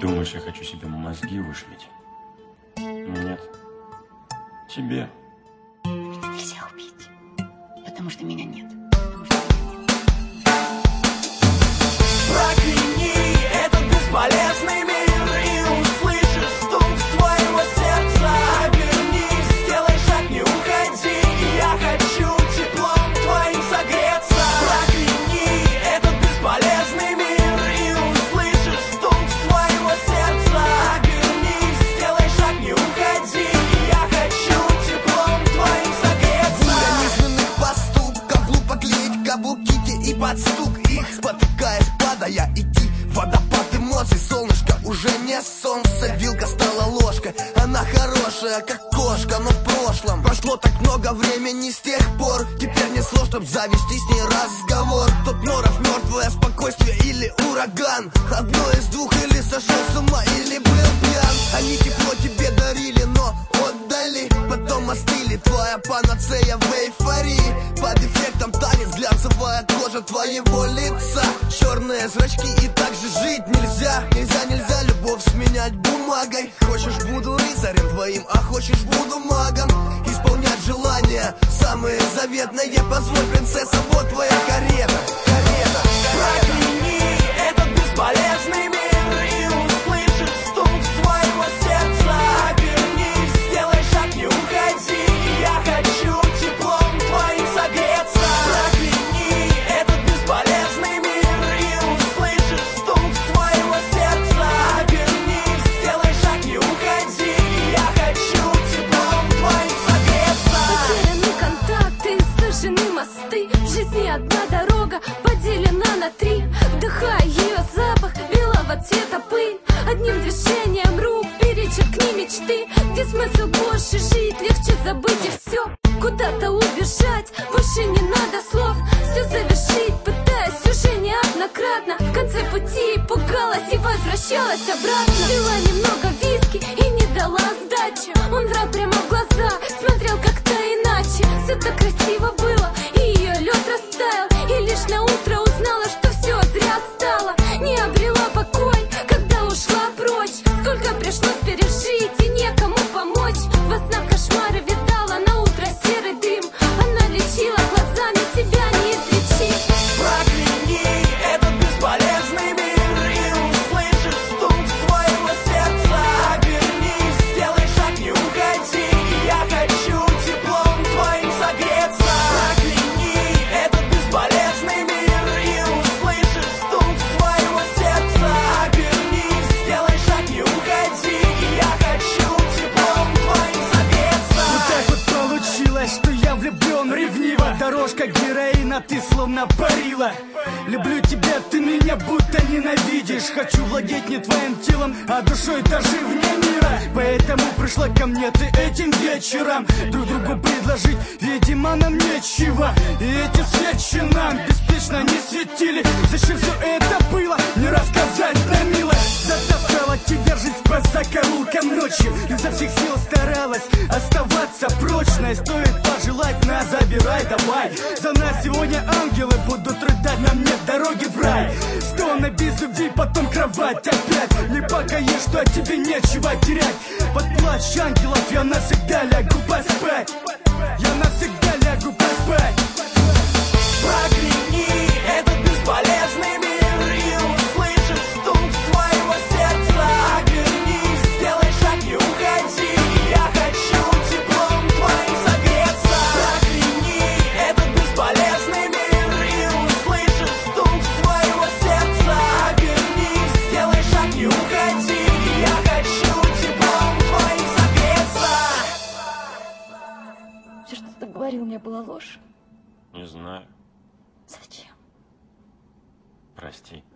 Думаешь, я хочу себе мозги вышибить? Нет. Тебе. Меня нельзя убить, потому что меня нет. Прокляни этот бесполезный мир и услышишь стук своего сердца. Обернись, сделай шаг, не уходи, я хочу теплом твоим согреться. Прокляни этот бесполезный мир и услышишь стук своего сердца. Обернись, сделай шаг, не уходи, я хочу теплом твоим согреться. Буря низменных поступков, глупо клеить каблуки и под стук их, спотыкаясь, падая, идти. Водопад эмоций, солнышко уже не солнце. Вилка стала ложкой, она хорошая, как кошка, но в прошлом прошло так много времени с тех пор. Теперь не слов, чтоб завести с ней разговор. Тот Норов, мертвое спокойствие или ураган. Одно из двух, или сошел с ума, или был пьян. Они тепло тебе дарили, но отдали, потом остыли. Твоя панацея в эйфории. Под эффектом танец, глянцевая кожа твоего лица. Черные зрачки, и так же жить нельзя. Нельзя любовь сменять бумагой. Хочешь, буду рыцарем твоим, а хочешь, буду магом. Исполнять желания самые заветные. Позволь, принцесса, вот твоя карета. Прокляни этот бесполезный мир и услышишь стук своего сердца. Обернись, сделай шаг, не уходи, я хочу теплом твоим согреться. Прокляни этот бесполезный мир и услышишь стук своего сердца. Обернись, сделай шаг, не уходи, я хочу теплом твоим согреться. Потеряны контакты, сожжены мосты. В жизни одна дорога поделена на три. Вдыхая ее запах белого цвета пыль. Одним движением рук перечеркни мечты. Где смысл больше жить, легче забыть и все. Куда-то убежать, больше не надо слов. Все завершить, пытаясь уже неоднократно. В конце пути пугалась и возвращалась обратно. Пила немного виски и не дала сдачи. Он врал прямо в глаза, смотрел как-то иначе. Все так красиво было, и ее лед растаял. И лишь на утро узнала, что все зря стало. Не обрела покой, когда ушла прочь. Сколько пришлось пережить и некому помочь. Во снах кошмары видала, на утро серый дым. Она лечила глазами, себя не излечить. Прокляни этот бесполезный мир и услышишь стук своего сердца. Обернись, сделай шаг, не уходи, я хочу теплом твоим согреться. Прокляни этот бесполезный мир и услышишь стук своего сердца. Обернись, сделай шаг, не уходи, я хочу теплом твоим согреться. Вот так вот получилось, что я влюблен ревниво. Дорожка героина, ты словно парила. Люблю тебя, ты меня будто ненавидишь. Хочу владеть не твоим телом, а душой даже вне мира. Поэтому пришла ко мне ты этим вечером. Друг другу предложить, видимо, нам нечего. И эти свечи нам беспечно не светили. Зачем все это было, не рассказать на милость. Затаскала тебя жизнь по закоулкам ночью. Изо всех сил старалась оставаться прочной. Стоит пожелать, нас забирай, давай. За нас сегодня ангелы будут рыдать, нам нет дороги в рай. Стоны без любви, потом кровать опять. Не покоишь, что от тебе нечего терять. Под плач ангелов я навсегда лягу поспать. Я навсегда лягу поспать. Прокляни этот бесполезный мир и услышишь стук своего сердца. Обернись, сделай шаг, не уходи, я хочу теплом твоим согреться. Прокляни этот бесполезный мир и услышишь стук своего сердца. Обернись, сделай шаг, не уходи, я хочу теплом твоим согреться. Все, что ты говорил, мне была ложь. Не знаю. Зачем? Прости.